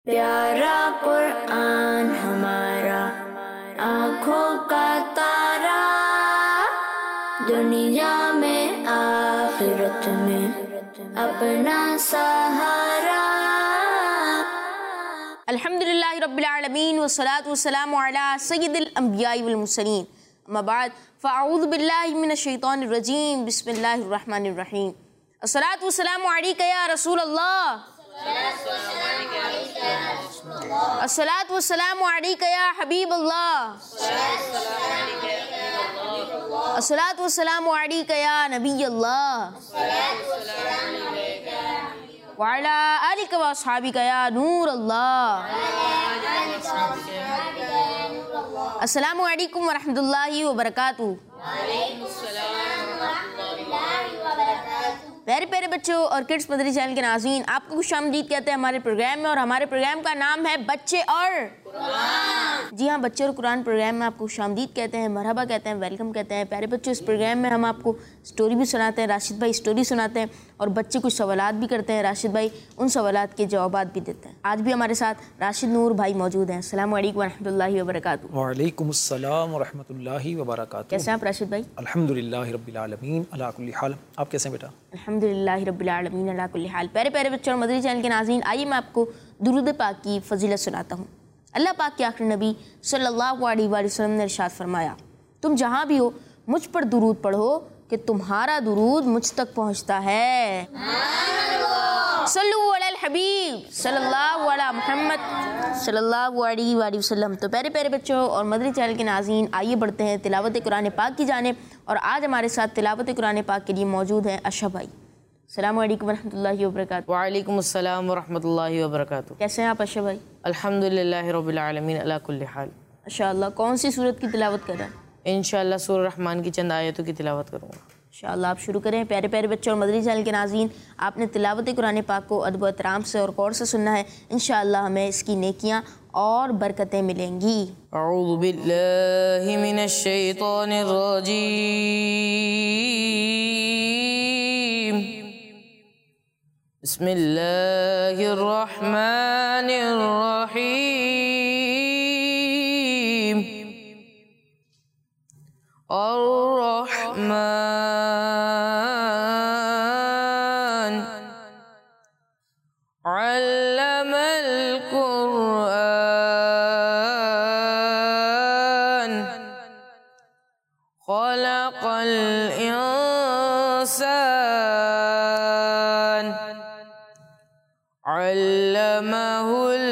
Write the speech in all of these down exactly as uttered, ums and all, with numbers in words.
پیارا قرآن ہمارا آنکھوں کا تارا، دنیا میں آخرت میں اپنا سہارا۔ الحمدللہ رب العالمین والصلاة والسلام علی سید الانبیاء والمرسلین، اما بعد فاعوذ باللہ من الشیطان الرجیم، بسم اللہ الرحمن الرحیم۔ الصلاة والسلام علیکہ یا رسول اللہ، الصلاة والسلام علیکہ یا حبیب اللہ، الصلاة والسلام علیکہ یا نبی اللہ، وعلی آلک و اصحابک یا نور اللہ۔ السلام علیکم ورحمۃ اللہ وبرکاتہ۔ پیارے پیارے بچوں اور کڈس مدری چینل کے ناظرین، آپ کو خوش آمدید کہتے ہیں ہمارے پروگرام میں، اور ہمارے پروگرام کا نام ہے بچے اور قرآن۔ جی ہاں، بچے اور قرآن پروگرام میں آپ کو خوش آمدید کہتے ہیں، مرحبا کہتے ہیں، ویلکم کہتے ہیں۔ پیارے بچوں، اس پروگرام میں ہم آپ کو سٹوری بھی سناتے ہیں، راشد بھائی سٹوری سناتے ہیں، اور بچے کچھ سوالات بھی کرتے ہیں، راشد بھائی ان سوالات کے جوابات بھی دیتے ہیں۔ آج بھی ہمارے ساتھ راشد نور بھائی موجود ہیں۔ السلام علیکم ورحمۃ اللہ وبرکاتہ۔ وعلیکم السلام ورحمۃ اللہ وبرکاتہ۔ کیسے ہیں آپ راشد بھائی؟ الحمدللہ رب العالمین علی کل حال۔ آپ کیسے ہیں بیٹا؟ الحمدللہ رب العالمین علی کل حال۔ پیارے پیارے بچوں اور مدری چینل کے ناظرین، آئیے میں آپ کو درود پاک کی فضیلت سناتا ہوں۔ اللہ پاک کے آخری نبی صلی اللہ علیہ وآلہ وسلم نے ارشاد فرمایا، تم جہاں بھی ہو مجھ پر درود پڑھو کہ تمہارا درود مجھ تک پہنچتا ہے۔ صلو علی الحبیب صلی اللہ علیہ محمد صلی اللہ علیہ وآلہ وسلم۔ تو پیارے پیارے بچوں اور مدری چینل کے ناظرین، آئیے بڑھتے ہیں تلاوت قرآن پاک کی جانب، اور آج ہمارے ساتھ تلاوت قرآن پاک کے لیے موجود ہیں اشرف بھائی۔ السلام علیکم ورحمۃ اللہ وبرکاتہ۔ وعلیکم السلام ورحمۃ اللہ وبرکاتہ۔ کیسے ہیں آپ اشرف بھائی؟ الحمدللہ رب العالمین علی کل حال۔ ماشاءاللہ، کون سی سورت کی تلاوت کر رہے ہیں؟ انشاءاللہ سورہ رحمان کی چند آیتوں کی تلاوت کروں گا۔ انشاءاللہ آپ شروع کریں۔ پیارے پیارے بچوں اور مدری چینل کے ناظرین، آپ نے تلاوت قرآن پاک کو ادب و احترام سے اور غور سے سننا ہے، انشاءاللہ ہمیں اس کی نیکیاں اور برکتیں ملیں گی۔ اعوذ باللہ من الشیطان الرجیم، بسم اللہ الرحمن الرحیم۔ الرحمن علم القرآن خلق الإنسان علمه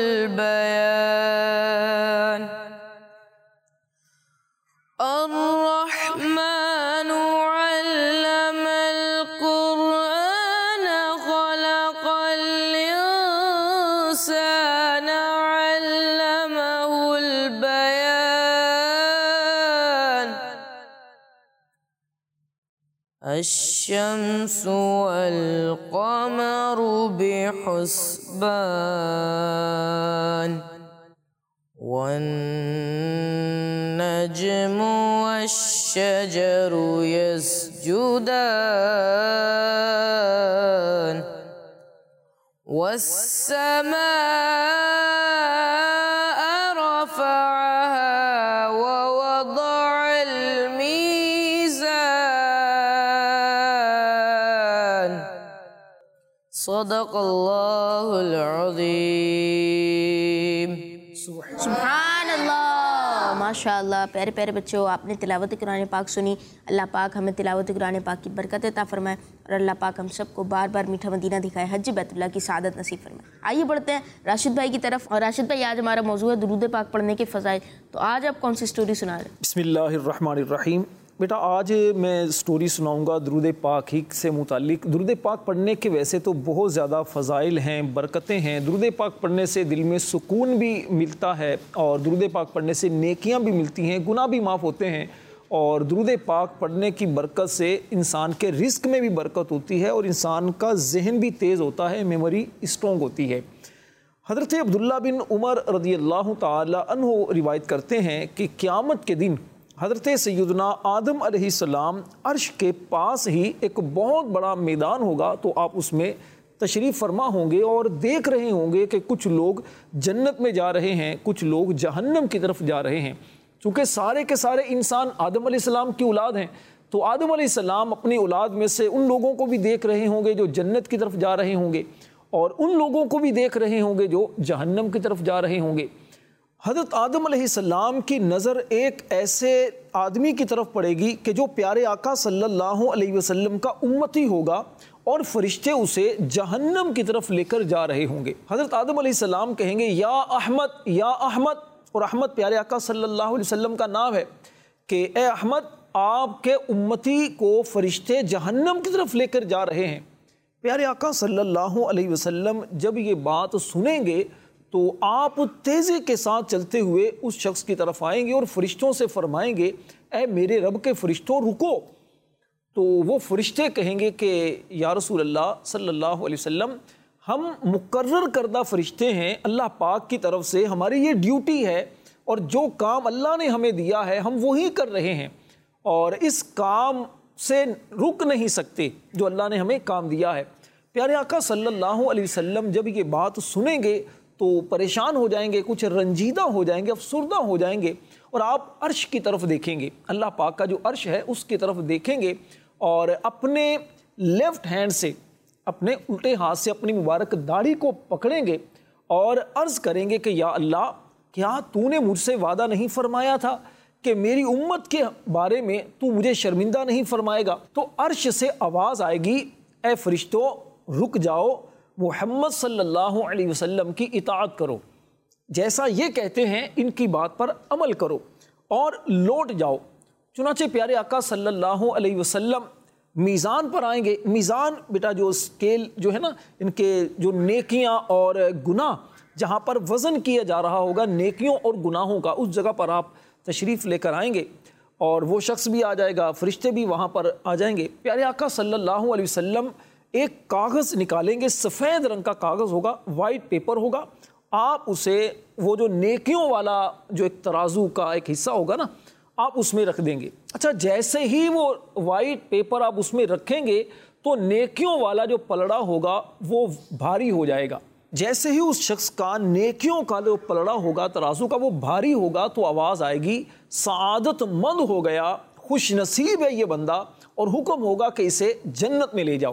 البيان۔ الرحمن علم القرآن خلق الإنسان علمه البيان۔ الشمس والقمر بحسبان والنجم والشجر يسجدان والسماء رفعها ووضع الميزان۔ صدق اللہ العظیم۔ سبحان اللہ، ماشاء اللہ۔ پیارے پیارے بچوں، آپ نے تلاوت قرآن پاک سنی۔ اللہ پاک ہمیں تلاوت قرآن پاک کی برکت عطا فرمائے، اور اللہ پاک ہم سب کو بار بار میٹھا مدینہ دکھائے، حج بیت اللہ کی سعادت نصیب فرمائے۔ آئیے بڑھتے ہیں راشد بھائی کی طرف، اور راشد بھائی آج ہمارا موضوع ہے درود پاک پڑھنے کے فضائل، تو آج آپ کون سی سٹوری سنا رہے ہیں؟ بسم اللہ الرحمن الرحیم۔ بیٹا آج میں سٹوری سناؤں گا درود پاک ہی سے متعلق۔ درود پاک پڑھنے کے ویسے تو بہت زیادہ فضائل ہیں، برکتیں ہیں۔ درود پاک پڑھنے سے دل میں سکون بھی ملتا ہے، اور درود پاک پڑھنے سے نیکیاں بھی ملتی ہیں، گناہ بھی معاف ہوتے ہیں، اور درود پاک پڑھنے کی برکت سے انسان کے رزق میں بھی برکت ہوتی ہے، اور انسان کا ذہن بھی تیز ہوتا ہے، میموری اسٹرانگ ہوتی ہے۔ حضرت عبداللہ بن عمر رضی اللہ تعالی عنہ روایت کرتے ہیں کہ قیامت کے دن حضرت سیدنا آدم علیہ السلام عرش کے پاس ہی ایک بہت بڑا میدان ہوگا، تو آپ اس میں تشریف فرما ہوں گے اور دیکھ رہے ہوں گے کہ کچھ لوگ جنت میں جا رہے ہیں، کچھ لوگ جہنم کی طرف جا رہے ہیں۔ چونکہ سارے کے سارے انسان آدم علیہ السلام کی اولاد ہیں، تو آدم علیہ السلام اپنی اولاد میں سے ان لوگوں کو بھی دیکھ رہے ہوں گے جو جنت کی طرف جا رہے ہوں گے، اور ان لوگوں کو بھی دیکھ رہے ہوں گے جو جہنم کی طرف جا رہے ہوں گے۔ حضرت آدم علیہ السلام کی نظر ایک ایسے آدمی کی طرف پڑے گی کہ جو پیارے آقا صلی اللہ علیہ وسلم کا امتی ہوگا، اور فرشتے اسے جہنم کی طرف لے کر جا رہے ہوں گے۔ حضرت آدم علیہ السلام کہیں گے یا احمد یا احمد، اور احمد پیارے آقا صلی اللہ علیہ وسلم کا نام ہے کہ اے احمد آپ کے امتی کو فرشتے جہنم کی طرف لے کر جا رہے ہیں۔ پیارے آقا صلی اللہ علیہ وسلم جب یہ بات سنیں گے تو آپ تیزی کے ساتھ چلتے ہوئے اس شخص کی طرف آئیں گے اور فرشتوں سے فرمائیں گے اے میرے رب کے فرشتوں رکو۔ تو وہ فرشتے کہیں گے کہ یا رسول اللہ صلی اللہ علیہ وسلم ہم مقرر کردہ فرشتے ہیں اللہ پاک کی طرف سے، ہماری یہ ڈیوٹی ہے اور جو کام اللہ نے ہمیں دیا ہے ہم وہی کر رہے ہیں، اور اس کام سے رک نہیں سکتے جو اللہ نے ہمیں کام دیا ہے۔ پیارے آقا صلی اللہ علیہ وسلم جب یہ بات سنیں گے تو پریشان ہو جائیں گے، کچھ رنجیدہ ہو جائیں گے، افسردہ ہو جائیں گے، اور آپ عرش کی طرف دیکھیں گے، اللہ پاک کا جو عرش ہے اس کی طرف دیکھیں گے، اور اپنے لیفٹ ہینڈ سے، اپنے الٹے ہاتھ سے اپنی مبارک داڑھی کو پکڑیں گے اور عرض کریں گے کہ یا اللہ کیا تو نے مجھ سے وعدہ نہیں فرمایا تھا کہ میری امت کے بارے میں تو مجھے شرمندہ نہیں فرمائے گا؟ تو عرش سے آواز آئے گی اے فرشتوں رک جاؤ، محمد صلی اللہ علیہ وسلم کی اطاعت کرو، جیسا یہ کہتے ہیں ان کی بات پر عمل کرو اور لوٹ جاؤ۔ چنانچہ پیارے آقا صلی اللہ علیہ وسلم میزان پر آئیں گے۔ میزان بیٹا جو اسکیل جو ہے نا، ان کے جو نیکیاں اور گناہ جہاں پر وزن کیا جا رہا ہوگا نیکیوں اور گناہوں کا، اس جگہ پر آپ تشریف لے کر آئیں گے، اور وہ شخص بھی آ جائے گا، فرشتے بھی وہاں پر آ جائیں گے۔ پیارے آقا صلی اللہ علیہ وسلم ایک کاغذ نکالیں گے، سفید رنگ کا کاغذ ہوگا، وائٹ پیپر ہوگا، آپ اسے وہ جو نیکیوں والا جو ایک ترازو کا ایک حصہ ہوگا نا، آپ اس میں رکھ دیں گے۔ اچھا جیسے ہی وہ وائٹ پیپر آپ اس میں رکھیں گے تو نیکیوں والا جو پلڑا ہوگا وہ بھاری ہو جائے گا۔ جیسے ہی اس شخص کا نیکیوں کا جو پلڑا ہوگا ترازو کا وہ بھاری ہوگا تو آواز آئے گی سعادت مند ہو گیا، خوش نصیب ہے یہ بندہ، اور حکم ہوگا کہ اسے جنت میں لے جاؤ۔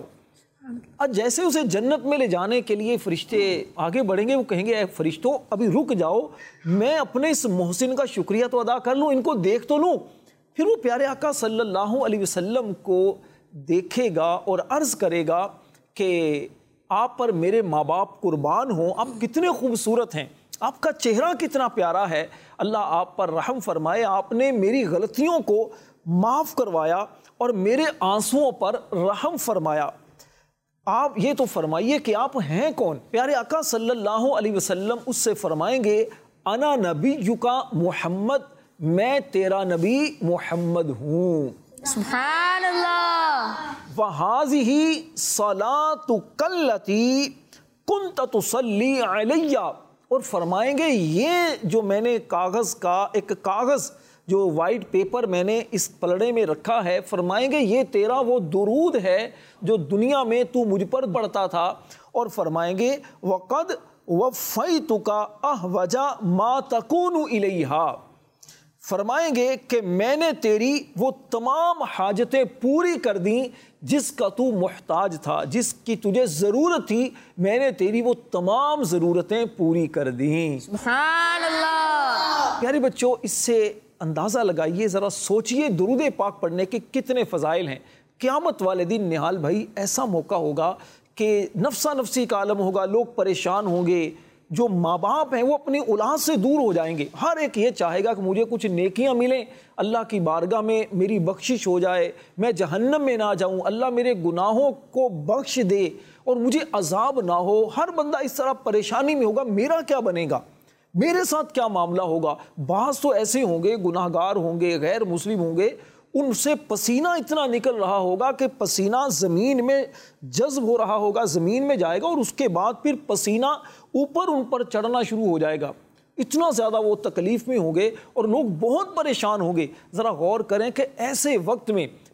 اب جیسے اسے جنت میں لے جانے کے لیے فرشتے آگے بڑھیں گے، وہ کہیں گے اے فرشتوں ابھی رک جاؤ، میں اپنے اس محسن کا شکریہ تو ادا کر لوں، ان کو دیکھ تو لوں۔ پھر وہ پیارے آقا صلی اللہ علیہ وسلم کو دیکھے گا اور عرض کرے گا کہ آپ پر میرے ماں باپ قربان ہوں، آپ کتنے خوبصورت ہیں، آپ کا چہرہ کتنا پیارا ہے، اللہ آپ پر رحم فرمائے، آپ نے میری غلطیوں کو معاف کروایا اور میرے آنسوؤں پر رحم فرمایا۔ آپ یہ تو فرمائیے کہ آپ ہیں کون؟ پیارے آقا صلی اللہ علیہ وسلم اس سے فرمائیں گے انا نبیُکا محمد، میں تیرا نبی محمد ہوں۔ سبحان اللہ۔ وَهَذِهِ صَلَاتُكَ الَّتِي كُنْتَ تُصَلِّي عَلَيَّ، اور فرمائیں گے یہ جو میں نے کاغذ کا ایک کاغذ جو وائٹ پیپر میں نے اس پلڑے میں رکھا ہے، فرمائیں گے یہ تیرا وہ درود ہے جو دنیا میں تو مجھ پر پڑھتا تھا، اور فرمائیں گے وَقَدْ وَفَّيْتُكَ أَحْوَجَ مَا تَكُونُ إِلَيْهَا، فرمائیں گے کہ میں نے تیری وہ تمام حاجتیں پوری کر دیں جس کا تو محتاج تھا، جس کی تجھے ضرورت تھی، میں نے تیری وہ تمام ضرورتیں پوری کر دیں۔ سبحان اللہ۔ پیارے بچوں اس سے اندازہ لگائیے، ذرا سوچئے درود پاک پڑھنے کے کتنے فضائل ہیں۔ قیامت والے دن نہال بھائی ایسا موقع ہوگا کہ نفسا نفسی کا عالم ہوگا، لوگ پریشان ہوں گے، جو ماں باپ ہیں وہ اپنی اولاد سے دور ہو جائیں گے، ہر ایک یہ چاہے گا کہ مجھے کچھ نیکیاں ملیں، اللہ کی بارگاہ میں میری بخشش ہو جائے، میں جہنم میں نہ جاؤں، اللہ میرے گناہوں کو بخش دے اور مجھے عذاب نہ ہو۔ ہر بندہ اس طرح پریشانی میں ہوگا، میرا کیا بنے گا، میرے ساتھ کیا معاملہ ہوگا۔ بعض تو ایسے ہوں گے، گناہ گار ہوں گے، غیر مسلم ہوں گے، ان سے پسینہ اتنا نکل رہا ہوگا کہ پسینہ زمین میں جذب ہو رہا ہوگا، زمین میں جائے گا اور اس کے بعد پھر پسینہ اوپر ان پر چڑھنا شروع ہو جائے گا، اتنا زیادہ وہ تکلیف میں ہوں گے اور لوگ بہت پریشان ہوں گے۔ ذرا غور کریں کہ ایسے وقت میں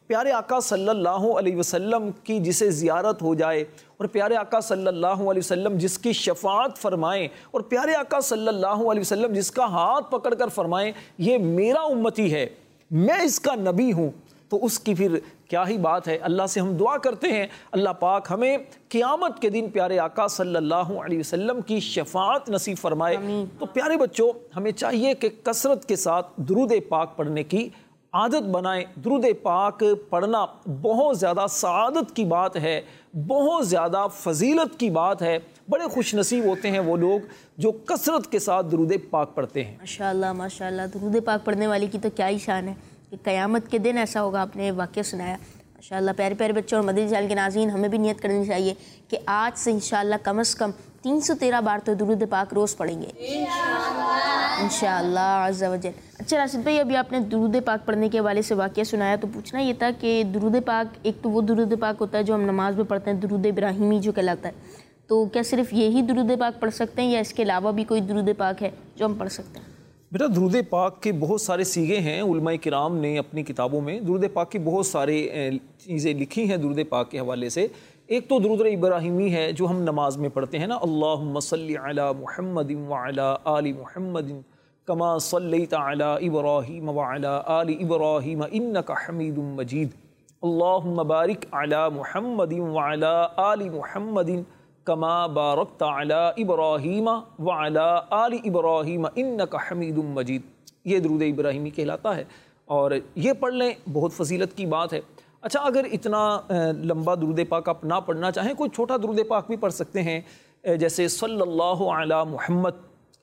پیارے آقا صلی اللہ علیہ وسلم کی جسے زیارت ہو جائے اور پیارے آقا صلی اللہ علیہ وسلم جس کی شفاعت فرمائیں اور پیارے آقا صلی اللہ علیہ وسلم جس کا ہاتھ پکڑ کر فرمائیں یہ میرا امتی ہے، میں اس کا نبی ہوں، تو اس کی پھر کیا ہی بات ہے۔ اللہ سے ہم دعا کرتے ہیں اللہ پاک ہمیں قیامت کے دن پیارے آقا صلی اللہ علیہ وسلم کی شفاعت نصیب فرمائے۔ تو پیارے بچوں، ہمیں چاہیے کہ کثرت کے ساتھ درود پاک پڑھنے کی عادت بنائیں۔ درود پاک پڑھنا بہت زیادہ سعادت کی بات ہے، بہت زیادہ فضیلت کی بات ہے۔ بڑے خوش نصیب ہوتے ہیں وہ لوگ جو کثرت کے ساتھ درود پاک پڑھتے ہیں۔ ماشاءاللہ ماشاءاللہ، درود پاک پڑھنے والی کی تو کیا ہی شان ہے کہ قیامت کے دن ایسا ہوگا۔ آپ نے واقعہ سنایا ماشاءاللہ۔ پیارے پیارے بچوں اور مدنی چینل کے ناظرین، ہمیں بھی نیت کرنی چاہیے کہ آج سے انشاءاللہ کم از کم تین سو تیرہ بار تو درود پاک روز پڑھیں گے انشاءاللہ عز و جل۔ اچھا راشد بھائی، ابھی آپ نے درود پاک پڑھنے کے حوالے سے واقعہ سنایا، تو پوچھنا یہ تھا کہ درود پاک ایک تو وہ درود پاک ہوتا ہے جو ہم نماز میں پڑھتے ہیں، درود ابراہیمی جو کہلاتا ہے، تو کیا صرف یہی درود پاک پڑھ سکتے ہیں یا اس کے علاوہ بھی کوئی درود پاک ہے جو ہم پڑھ سکتے ہیں؟ بیٹا درود پاک کے بہت سارے سیغے ہیں، علماء کرام نے اپنی کتابوں میں درود پاک کی بہت سارے چیزیں لکھی ہیں درود پاک کے حوالے سے۔ ایک تو درود ابراہیمی ہے جو ہم نماز میں پڑھتے ہیں نا، اللہم صلی علی محمد وعلی آل محمد کما صلیت علی ابراہیم وعلی آل ابراہیم انک حمید مجید، اللہم بارک علی محمد وعلی آل محمد کما بارکت علی ابراہیم وعلی آل ابراہیم انک حمید مجید۔ یہ درود ابراہیمی کہلاتا ہے اور یہ پڑھ لیں، بہت فضیلت کی بات ہے۔ اچھا، اگر اتنا لمبا درود پاک آپ نہ پڑھنا چاہیں، کوئی چھوٹا درود پاک بھی پڑھ سکتے ہیں، جیسے صلی اللہ علی محمد،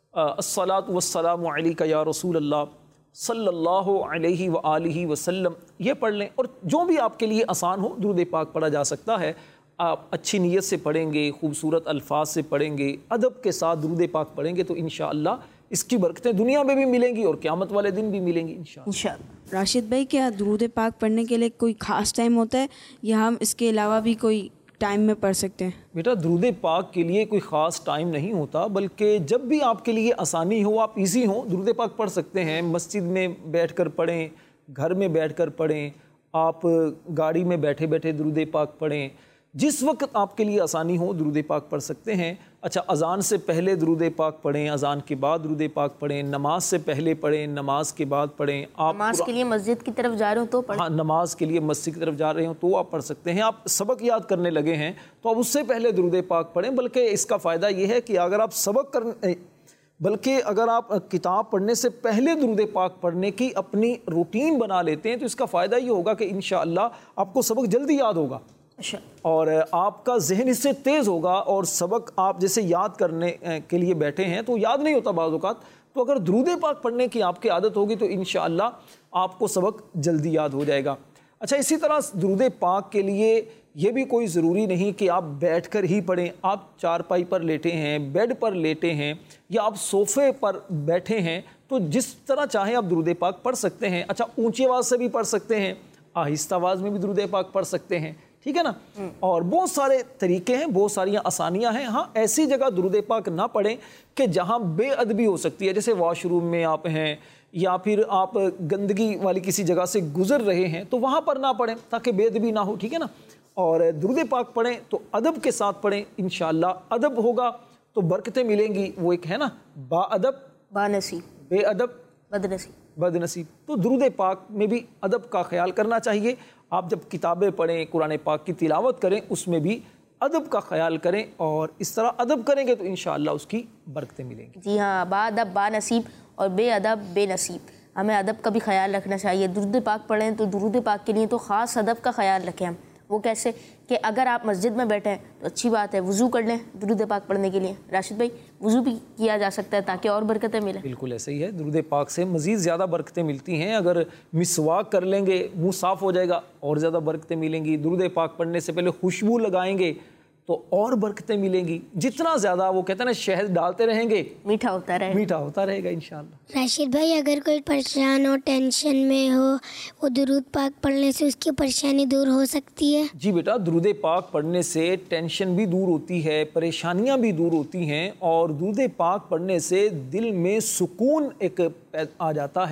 الصلاۃ والسلام علیک یا رسول اللہ، صلی اللہ علیہ وآلہ وسلم، یہ پڑھ لیں۔ اور جو بھی آپ کے لیے آسان ہو درود پاک پڑھا جا سکتا ہے۔ آپ اچھی نیت سے پڑھیں گے، خوبصورت الفاظ سے پڑھیں گے، ادب کے ساتھ درود پاک پڑھیں گے تو انشاءاللہ اس کی برکتیں دنیا میں بھی ملیں گی اور قیامت والے دن بھی ملیں گی انشاءاللہ۔ راشد بھائی، کیا درود پاک پڑھنے کے لیے کوئی خاص ٹائم ہوتا ہے یا ہم اس کے علاوہ بھی کوئی ٹائم میں پڑھ سکتے ہیں؟ بیٹا درود پاک کے لیے کوئی خاص ٹائم نہیں ہوتا، بلکہ جب بھی آپ کے لیے آسانی ہو، آپ ایزی ہو، درود پاک پڑھ سکتے ہیں۔ مسجد میں بیٹھ کر پڑھیں، گھر میں بیٹھ کر پڑھیں، آپ گاڑی میں بیٹھے بیٹھے درود پاک پڑھیں، جس وقت آپ کے لیے آسانی ہو درود پاک پڑھ سکتے ہیں۔ اچھا، اذان سے پہلے درود پاک پڑھیں، اذان کے بعد درود پاک پڑھیں، نماز سے پہلے پڑھیں، نماز کے بعد پڑھیں۔ آپ نماز کے لیے مسجد کی طرف جا رہے ہوں تو پڑھیں۔ ہاں، نماز کے لیے مسجد کی طرف جا رہے ہوں تو آپ پڑھ سکتے ہیں۔ آپ سبق یاد کرنے لگے ہیں تو آپ اس سے پہلے درود پاک پڑھیں، بلکہ اس کا فائدہ یہ ہے کہ اگر آپ سبق کرنے بلکہ اگر آپ کتاب پڑھنے سے پہلے درود پاک پڑھنے کی اپنی روٹین بنا لیتے ہیں تو اس کا فائدہ یہ ہوگا کہ انشاءاللہ آپ کو سبق جلدی یاد ہوگا اور آپ کا ذہن اس سے تیز ہوگا، اور سبق آپ جیسے یاد کرنے کے لیے بیٹھے ہیں تو یاد نہیں ہوتا بعض اوقات، تو اگر درود پاک پڑھنے کی آپ کی عادت ہوگی تو انشاءاللہ آپ کو سبق جلدی یاد ہو جائے گا۔ اچھا، اسی طرح درود پاک کے لیے یہ بھی کوئی ضروری نہیں کہ آپ بیٹھ کر ہی پڑھیں۔ آپ چارپائی پر لیٹے ہیں، بیڈ پر لیٹے ہیں یا آپ صوفے پر بیٹھے ہیں تو جس طرح چاہیں آپ درود پاک پڑھ سکتے ہیں۔ اچھا، اونچی آواز سے بھی پڑھ سکتے ہیں، آہستہ آواز میں بھی درود پاک پڑھ سکتے ہیں، ٹھیک ہے نا؟ اور بہت سارے طریقے ہیں، بہت ساری آسانیاں ہیں۔ ہاں، ایسی جگہ درود پاک نہ پڑھیں کہ جہاں بے ادبی ہو سکتی ہے، جیسے واش روم میں آپ ہیں یا پھر آپ گندگی والی کسی جگہ سے گزر رہے ہیں تو وہاں پر نہ پڑھیں تاکہ بے ادبی نہ ہو، ٹھیک ہے نا؟ اور درود پاک پڑھیں تو ادب کے ساتھ پڑھیں، انشاءاللہ ادب ہوگا تو برکتیں ملیں گی۔ وہ ایک ہے نا، با ادب با نصیب، بے ادب بد نصیب بد نصیب۔ تو درود پاک میں بھی ادب کا خیال کرنا چاہیے۔ آپ جب کتابیں پڑھیں، قرآن پاک کی تلاوت کریں، اس میں بھی ادب کا خیال کریں، اور اس طرح ادب کریں گے تو انشاءاللہ اس کی برکتیں ملیں گی۔ جی ہاں، با ادب با نصیب اور بے ادب بے نصیب۔ ہمیں ادب کا بھی خیال رکھنا چاہیے۔ درود پاک پڑھیں تو درود پاک کے لیے تو خاص ادب کا خیال رکھیں ہم۔ وہ کیسے کہ اگر آپ مسجد میں بیٹھے ہیں تو اچھی بات ہے، وضو کر لیں درود پاک پڑھنے کے لیے۔ راشد بھائی، وضو بھی کیا جا سکتا ہے تاکہ اور برکتیں ملیں۔ بالکل ایسے ہی ہے، درود پاک سے مزید زیادہ برکتیں ملتی ہیں۔ اگر مسواک کر لیں گے، منہ صاف ہو جائے گا، اور زیادہ برکتیں ملیں گی۔ درود پاک پڑھنے سے پہلے خوشبو لگائیں گے تو اور برکتیں ملیں گی۔ جتنا زیادہ وہ کہتے ہیں نا شہد ڈالتے رہیں گے، میٹھا ہوتا رہے میٹھا ہوتا رہے گا انشاءاللہ۔ راشد بھائی، اگر کوئی پریشان ہو، ٹینشن میں ہو، وہ درود پاک پڑھنے سے اس کی پریشانی دور ہو سکتی ہے؟ جی بیٹا، درود پاک پڑھنے سے ٹینشن بھی دور ہوتی ہے، پریشانیاں بھی دور ہوتی ہیں، اور درود پاک پڑھنے سے دل میں سکون ایک آ جاتا ہے،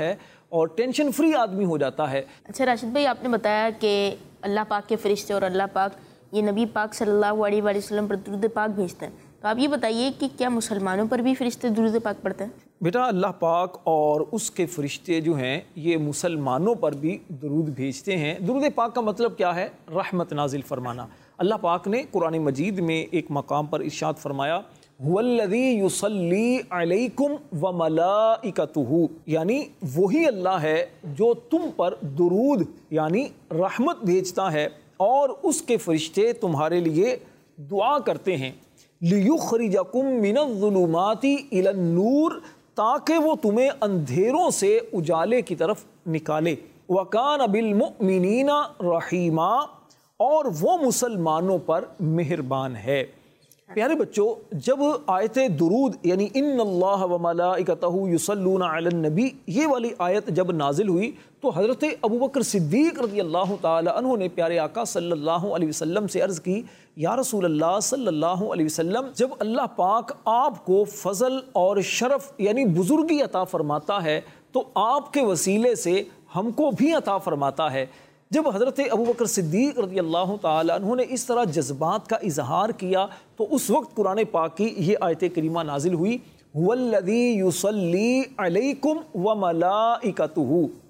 اور ٹینشن فری آدمی ہو جاتا ہے۔ اچھا راشد بھائی، آپ نے بتایا کہ اللہ پاک کے فرشتے اور اللہ پاک یہ نبی پاک صلی اللہ علیہ وآلہ وسلم پر درود پاک بھیجتے ہیں، تو آپ یہ بتائیے کہ کیا مسلمانوں پر بھی فرشتے درود پاک پڑھتے ہیں؟ بیٹا اللہ پاک اور اس کے فرشتے جو ہیں یہ مسلمانوں پر بھی درود بھیجتے ہیں۔ درود پاک کا مطلب کیا ہے؟ رحمت نازل فرمانا۔ اللہ پاک نے قرآن مجید میں ایک مقام پر ارشاد فرمایا هو الذی یصلی علیکم وملائکتہ، یعنی وہی اللہ ہے جو تم پر درود یعنی رحمت بھیجتا ہے اور اس کے فرشتے تمہارے لیے دعا کرتے ہیں لیخرجکم من الظلمات الی النور، تاکہ وہ تمہیں اندھیروں سے اجالے کی طرف نکالے۔ وکان بالمؤمنین رحیما، اور وہ مسلمانوں پر مہربان ہے۔ پیارے بچوں، جب آیت درود یعنی ان اللہ وملائکتہ یصلون علی النبی یہ والی آیت جب نازل ہوئی تو حضرت ابوبکر صدیق رضی اللہ تعالی عنہ نے پیارے آقا صلی اللہ علیہ وسلم سے عرض کی، یا رسول اللہ صلی اللہ علیہ وسلم، جب اللہ پاک آپ کو فضل اور شرف یعنی بزرگی عطا فرماتا ہے تو آپ کے وسیلے سے ہم کو بھی عطا فرماتا ہے۔ جب حضرت ابوبکر صدیق رضی اللہ تعالی عنہ نے اس طرح جذبات کا اظہار کیا تو اس وقت قرآن پاک کی یہ آیت کریمہ نازل ہوئی هو الذی یصلی علیکم وملائکتہ،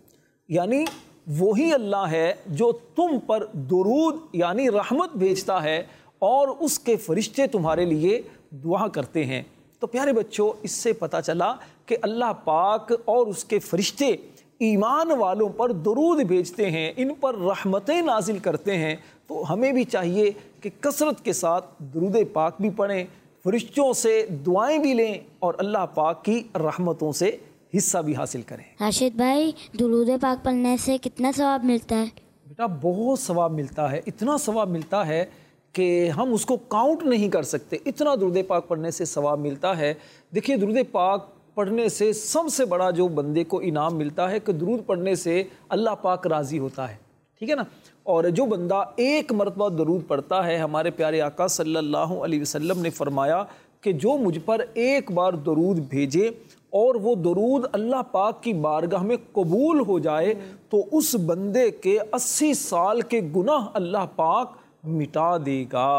یعنی وہی اللہ ہے جو تم پر درود یعنی رحمت بھیجتا ہے اور اس کے فرشتے تمہارے لیے دعا کرتے ہیں۔ تو پیارے بچوں، اس سے پتہ چلا کہ اللہ پاک اور اس کے فرشتے ایمان والوں پر درود بھیجتے ہیں، ان پر رحمتیں نازل کرتے ہیں۔ تو ہمیں بھی چاہیے کہ کثرت کے ساتھ درود پاک بھی پڑھیں، فرشتوں سے دعائیں بھی لیں اور اللہ پاک کی رحمتوں سے حصہ بھی حاصل کریں۔ راشد بھائی، درود پاک پڑھنے سے کتنا ثواب ملتا ہے؟ بیٹا بہت ثواب ملتا ہے، اتنا ثواب ملتا ہے کہ ہم اس کو کاؤنٹ نہیں کر سکتے، اتنا درود پاک پڑھنے سے ثواب ملتا ہے۔ دیکھیے، درود پاک پڑھنے سے سب سے بڑا جو بندے کو انعام ملتا ہے کہ درود پڑھنے سے اللہ پاک راضی ہوتا ہے، ٹھیک ہے نا۔ اور جو بندہ ایک مرتبہ درود پڑھتا ہے، ہمارے پیارے آقا صلی اللہ علیہ وسلم نے فرمایا کہ جو مجھ پر ایک بار درود بھیجے اور وہ درود اللہ پاک کی بارگاہ میں قبول ہو جائے تو اس بندے کے اسی سال کے گناہ اللہ پاک مٹا دے گا۔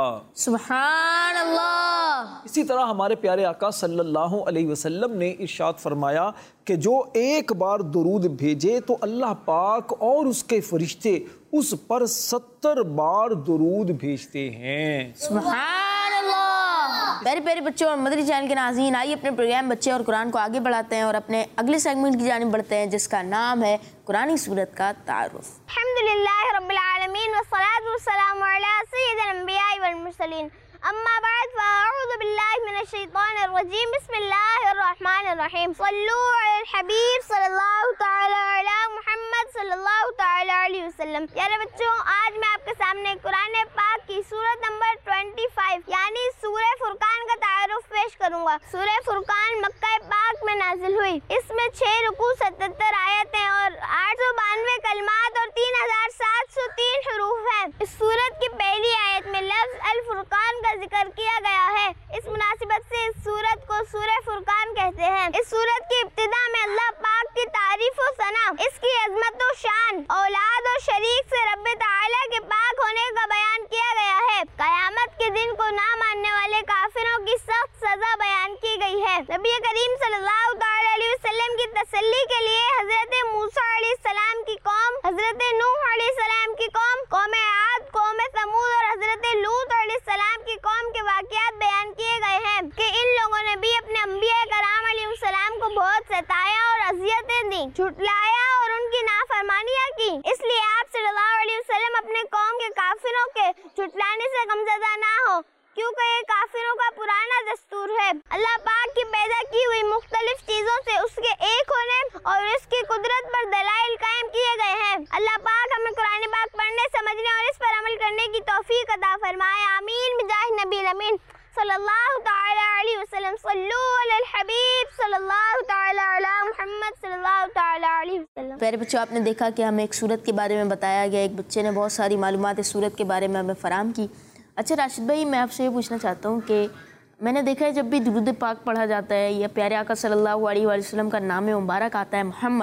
سبحان اللہ۔ اسی طرح ہمارے پیارے آقا صلی اللہ علیہ وسلم نے ارشاد فرمایا کہ جو ایک بار درود بھیجے تو اللہ پاک اور اس کے فرشتے اس پر ستر بار درود بھیجتے ہیں۔ سبحان اللہ۔ پیارے پیارے بچوں اور مدری چینل کے ناظرین، آئیے اپنے پروگرام بچے اور قرآن کو آگے بڑھاتے ہیں اور اپنے اگلے سیگمنٹ کی جانب بڑھتے ہیں جس کا نام ہے قرآنی سورت کا تعارف۔ الحمدللہ رب العالمین والصلاة والسلام علی سید الانبیاء والمرسلین، اما بعد فاعوذ باللہ من الشیطان الرجیم، بسم اللہ الرحمن الرحیم، صلو علی الحبیب صلی اللہ تعالی علی محمد صلی اللہ تعالی علیہ وسلم۔ پیارے بچوں، آج میں آپ کے سامنے قرآن پاک کی سورت نمبر پچیس یعنی سورہ فرقان کا تعارف پیش کروں گا۔ سورہ فرقان مکہ پاک میں نازل ہوئی، اس میں چھ رکوع، ستتر آیتیں اور آٹھ سو بانوے کلمات اور تین ہزار سات سو تین حروف ہیں۔ اس سورت کی پہلی آیت میں لفظ الفرقان کا ذکر کیا گیا ہے، اس مناسبت سے اس سورت کو سورہ فرقان کہتے ہیں۔ اس سورت کی ابتدا میں اللہ پاک کی تعریف و ثنا، اس کی عظمت و شان، اولاد و شریک سے رب تعالیٰ کے پاک ہونے کا بیان کیا گیا ہے۔ قیامت کے دن کو نہ ماننے والے کافروں کی سخت سزا بیان کی گئی ہے۔ نبی کریم صلی اللہ تعالی علیہ وسلم کی تسلی کے لیے حضرت موسیٰ علیہ السلام کی قوم، حضرت نوح علیہ السلام کی قوم، قوم عاد، قوم ثمود اور حضرت لوط علیہ السلام کی قوم کے واقعات بیان کیے گئے ہیں کہ ان لوگوں نے بھی اپنے انبیاء کرام علیہ السلام کو بہت ستایا اور اذیتیں دی، جھٹلایا اور ان کی نافرمانیاں کی۔ اس لیے آپ صلی اللہ علیہ وسلم اپنے قوم کے کافروں کے جھٹلانے سے غمزدہ نہ ہو، کیونکہ یہ کافروں کا پرانا دستور ہے۔ اللہ پاک کی پیدا کی ہوئی مختلف چیزوں سے اس کے ایک ہونے اور اس کی قدرت پر دلائل قائم کیے گئے ہیں۔ اللہ پاک ہمیں قرآن پاک پڑھنے، سمجھنے اور اس پر عمل کرنے کی توفیق عطا فرمائے، آمین بجاہ نبی الامین صلی اللہ تعالی علیہ وسلم۔ صلو علی الحبیب صلی اللہ تعالی علی محمد صلی اللہ تعالی علیہ وسلم۔ پیارے بچوں، آپ نے دیکھا کہ ہمیں ایک سورت کے بارے میں بتایا گیا، ایک بچے نے بہت ساری معلومات اس سورت کے بارے میں ہمیں فراہم کی۔ اچھا راشد بھائی، میں آپ سے یہ پوچھنا چاہتا ہوں کہ میں نے دیکھا ہے جب بھی درود پاک پڑھا جاتا ہے یا پیارے آقا صلی اللہ علیہ وآلہ وسلم کا نام مبارک آتا ہے محمد،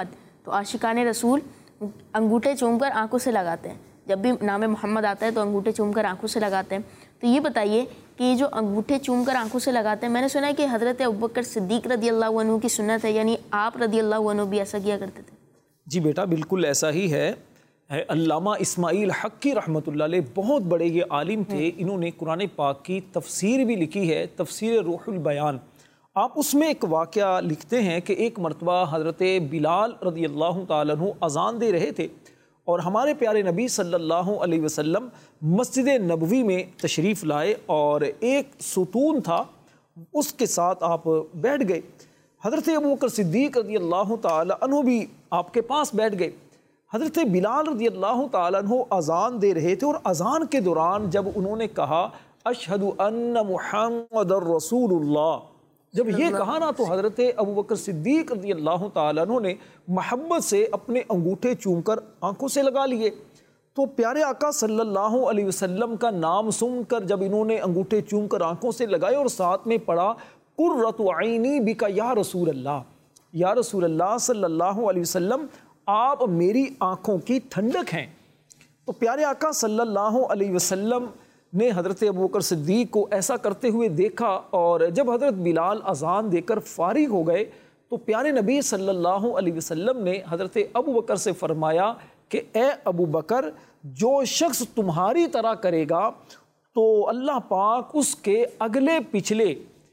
تو عاشقان رسول انگوٹھے چوم کر آنکھوں سے لگاتے ہیں، جب بھی نام محمد آتا ہے تو انگوٹھے چوم کر آنکھوں سے لگاتے ہیں. تو یہ بتائیے کہ یہ جو انگوٹھے چوم کر آنکھوں سے لگاتے ہیں، میں نے سنا ہے کہ حضرت ابوبکر صدیق رضی اللہ عنہ کی سنت ہے، یعنی آپ رضی اللہ عنہ بھی ایسا کیا کرتے تھے؟ جی بیٹا بالکل ایسا ہی ہے. علامہ اسماعیل حقی رحمۃ اللہ علیہ بہت بڑے یہ عالم تھے، انہوں نے قرآن پاک کی تفسیر بھی لکھی ہے، تفسیر روح البیان. آپ اس میں ایک واقعہ لکھتے ہیں کہ ایک مرتبہ حضرت بلال رضی اللہ تعالیٰ عنہ اذان دے رہے تھے اور ہمارے پیارے نبی صلی اللہ علیہ وسلم مسجد نبوی میں تشریف لائے اور ایک ستون تھا اس کے ساتھ آپ بیٹھ گئے. حضرت ابوبکر صدیق رضی اللہ تعالیٰ عنہ بھی آپ کے پاس بیٹھ گئے. حضرت بلال رضی اللہ تعالیٰ عنہ اذان دے رہے تھے اور اذان کے دوران جب انہوں نے کہا اشہد ان محمد رسول اللہ، جب یہ کہا نا تو حضرت ابوبکر صدیق رضی اللہ تعالیٰ عنہ نے محبت سے اپنے انگوٹھے چوم کر آنکھوں سے لگا لیے. تو پیارے آقا صلی اللہ علیہ وسلم کا نام سن کر جب انہوں نے انگوٹھے چوم کر آنکھوں سے لگائے اور ساتھ میں پڑھا قرۃ عینی بک یا رسول اللہ، یا رسول اللہ صلی اللہ علیہ وسلم آپ میری آنکھوں کی ٹھنڈک ہیں. تو پیارے آقا صلی اللہ علیہ وسلم نے حضرت ابوبکر صدیق کو ایسا کرتے ہوئے دیکھا اور جب حضرت بلال اذان دے کر فارغ ہو گئے تو پیارے نبی صلی اللہ علیہ وسلم نے حضرت ابوبکر سے فرمایا کہ اے ابوبکر، جو شخص تمہاری طرح کرے گا تو اللہ پاک اس کے اگلے پچھلے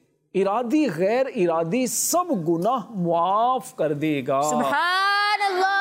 ارادی غیر ارادی سب گناہ معاف کر دے گا. سبحان اللہ.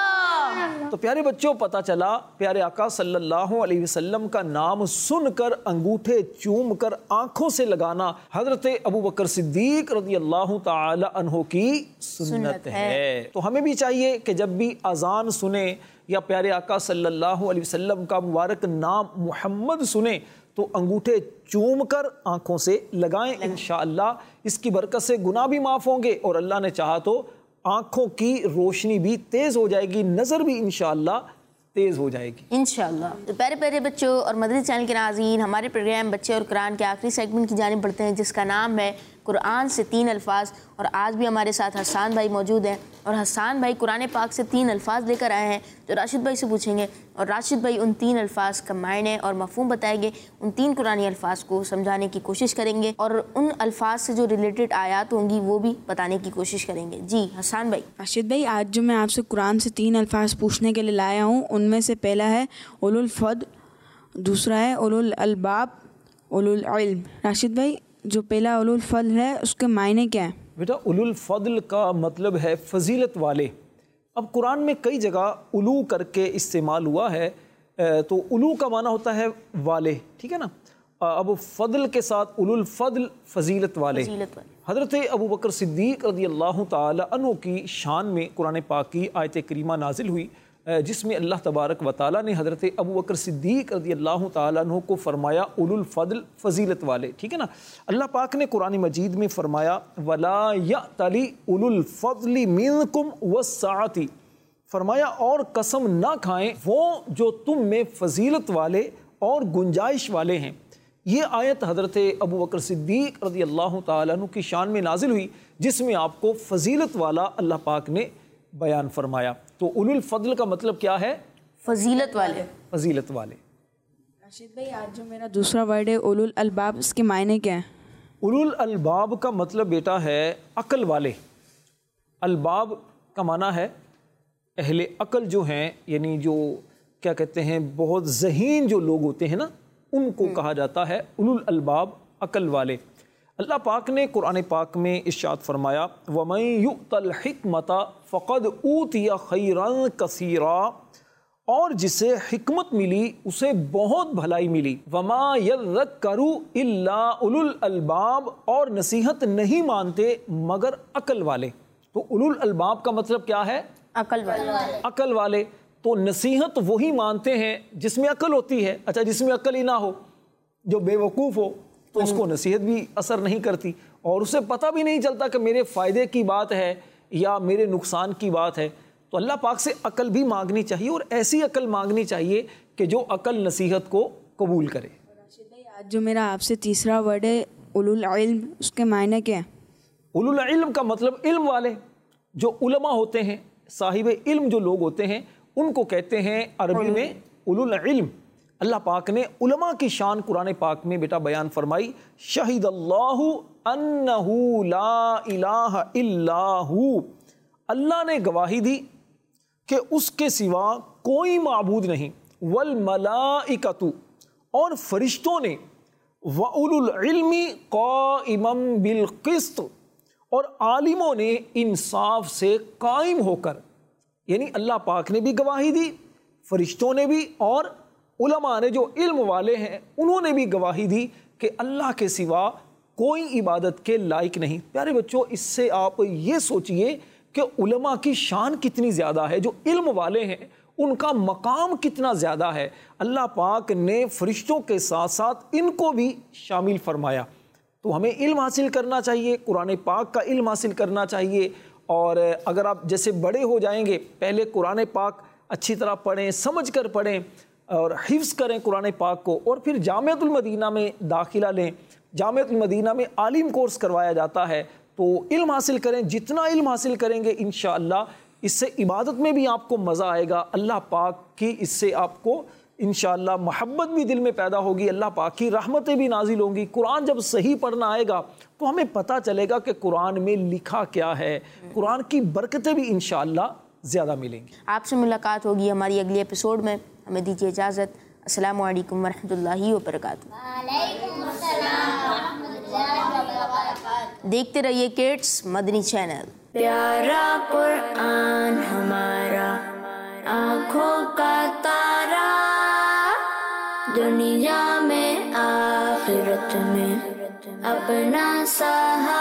تو پیارے بچوں پتہ چلا پیارے آقا صلی اللہ علیہ وسلم کا نام سن کر انگوٹھے چوم کر آنکھوں سے لگانا حضرت ابوبکر صدیق رضی اللہ تعالی عنہ کی سنت ہے. تو ہمیں بھی چاہیے کہ جب بھی اذان سنیں یا پیارے آقا صلی اللہ علیہ وسلم کا مبارک نام محمد سنیں تو انگوٹھے چوم کر آنکھوں سے لگائیں. انشاءاللہ اس کی برکت سے گناہ بھی معاف ہوں گے اور اللہ نے چاہا تو آنکھوں کی روشنی بھی تیز ہو جائے گی، نظر بھی انشاءاللہ تیز ہو جائے گی انشاءاللہ. تو پیارے پیارے بچوں اور مدری چینل کے ناظرین، ہمارے پروگرام بچے اور قرآن کے آخری سیگمنٹ کی جانب بڑھتے ہیں جس کا نام ہے قرآن سے تین الفاظ. اور آج بھی ہمارے ساتھ حسان بھائی موجود ہیں اور حسان بھائی قرآن پاک سے تین الفاظ لے کر آئے ہیں جو راشد بھائی سے پوچھیں گے اور راشد بھائی ان تین الفاظ کا معنی اور مفہوم بتائیں گے، ان تین قرآنی الفاظ کو سمجھانے کی کوشش کریں گے اور ان الفاظ سے جو ریلیٹڈ آیات ہوں گی وہ بھی بتانے کی کوشش کریں گے. جی حسان بھائی. راشد بھائی، آج جو میں آپ سے قرآن سے تین الفاظ پوچھنے کے لیے لایا ہوں ان میں سے پہلا ہے اولو الفضل، دوسرا ہے اولو الالباب، اولو العلم. راشد بھائی، جو پہلا اولو الفضل ہے اس کے معنی کیا ہے؟ بیٹا اولو الفضل کا مطلب ہے فضیلت والے. اب قرآن میں کئی جگہ اولو کر کے استعمال ہوا ہے، تو اولو کا معنی ہوتا ہے والے، ٹھیک ہے نا. اب فضل کے ساتھ اولو الفضل فضیلت والے. حضرت ابوبکر صدیق رضی اللہ تعالی عنہ کی شان میں قرآن پاک کی آیت کریمہ نازل ہوئی جس میں اللہ تبارک و تعالیٰ نے حضرت ابوبکر صدیق رضی اللہ تعالیٰ عنہ کو فرمایا اولو الفضل فضیلت والے، ٹھیک ہے نا. اللہ پاک نے قرآن مجید میں فرمایا وَلَا يَأْتَلِ اولو الفضل مِنْكُمْ وَالسَّعَةِ، فرمایا اور قسم نہ کھائیں وہ جو تم میں فضیلت والے اور گنجائش والے ہیں. یہ آیت حضرت ابوبکر صدیق رضی اللہ تعالیٰ عنہ کی شان میں نازل ہوئی جس میں آپ کو فضیلت والا اللہ پاک نے بیان فرمایا. تو اولو الفضل کا مطلب کیا ہے؟ فضیلت والے. فضیلت والے. راشد بھائی، آج جو میرا دوسرا ورڈ ہے اولو الالباب، اس کے معنی کیا ہے؟ اولو الالباب کا مطلب بیٹا ہے عقل والے. الباب کا معنی ہے اہل عقل جو ہیں، یعنی جو کیا کہتے ہیں بہت ذہین جو لوگ ہوتے ہیں نا ان کو کہا جاتا ہے اولو الالباب، عقل والے. اللہ پاک نے قرآن پاک میں ارشاد فرمایا وَمَن يُؤْتَ الْحِكْمَةَ فَقَدْ أُوتِيَ خَيْرًا كَثِيرًا، اور جسے حکمت ملی اسے بہت بھلائی ملی. وَمَا يَذَّكَّرُ إِلَّا أُولُو الْأَلْبَابِ، اور نصیحت نہیں مانتے مگر عقل والے. تو اولو الالباب کا مطلب کیا ہے؟ عقل والے. عقل والے. تو نصیحت وہی مانتے ہیں جس میں عقل ہوتی ہے. اچھا جس میں عقل ہی نہ ہو، جو بے وقوف ہو تو اس کو نصیحت بھی اثر نہیں کرتی اور اسے پتہ بھی نہیں چلتا کہ میرے فائدے کی بات ہے یا میرے نقصان کی بات ہے. تو اللہ پاک سے عقل بھی مانگنی چاہیے اور ایسی عقل مانگنی چاہیے کہ جو عقل نصیحت کو قبول کرے. راشد بھائی، آج جو میرا آپ سے تیسرا ورڈ ہے اولو العلم، اس کے معنی کیا ہے؟ اولو العلم کا مطلب علم والے. جو علماء ہوتے ہیں صاحب علم جو لوگ ہوتے ہیں ان کو کہتے ہیں عربی میں اولو العلم۔ اللہ پاک نے علماء کی شان قرآن پاک میں بیٹا بیان فرمائی، شہید اللہ انہ لا الہ الا ہو، اللہ نے گواہی دی کہ اس کے سوا کوئی معبود نہیں، والملائکۃ، اور فرشتوں نے، وَأُولُو الْعِلْمِ قَائِمًا بِالْقِسْطِ، اور عالموں نے انصاف سے قائم ہو کر، یعنی اللہ پاک نے بھی گواہی دی، فرشتوں نے بھی، اور علماء نے جو علم والے ہیں انہوں نے بھی گواہی دی کہ اللہ کے سوا کوئی عبادت کے لائق نہیں۔ پیارے بچوں، اس سے آپ یہ سوچئے کہ علماء کی شان کتنی زیادہ ہے، جو علم والے ہیں ان کا مقام کتنا زیادہ ہے۔ اللہ پاک نے فرشتوں کے ساتھ ساتھ ان کو بھی شامل فرمایا۔ تو ہمیں علم حاصل کرنا چاہیے، قرآن پاک کا علم حاصل کرنا چاہیے، اور اگر آپ جیسے بڑے ہو جائیں گے پہلے قرآن پاک اچھی طرح پڑھیں، سمجھ کر پڑھیں اور حفظ کریں قرآن پاک کو، اور پھر جامعۃ المدینہ میں داخلہ لیں۔ جامعۃ المدینہ میں عالم کورس کروایا جاتا ہے، تو علم حاصل کریں، جتنا علم حاصل کریں گے انشاءاللہ اس سے عبادت میں بھی آپ کو مزہ آئے گا، اللہ پاک کی اس سے آپ کو انشاءاللہ محبت بھی دل میں پیدا ہوگی، اللہ پاک کی رحمتیں بھی نازل ہوں گی۔ قرآن جب صحیح پڑھنا آئے گا تو ہمیں پتہ چلے گا کہ قرآن میں لکھا کیا ہے، قرآن کی برکتیں بھی انشاءاللہ زیادہ ملیں گی۔ آپ سے ملاقات ہوگی ہماری اگلی ایپیسوڈ میں، ہمیں دیجیے اجازت۔ السلام علیکم ورحمۃ اللہ وبرکاتہ۔ دیکھتے رہیے کڈس مدنی چینل۔ پیارا قرآن ہمارا آنکھوں کا تارا، دنیا میں آخرت میں اپنا سہارا۔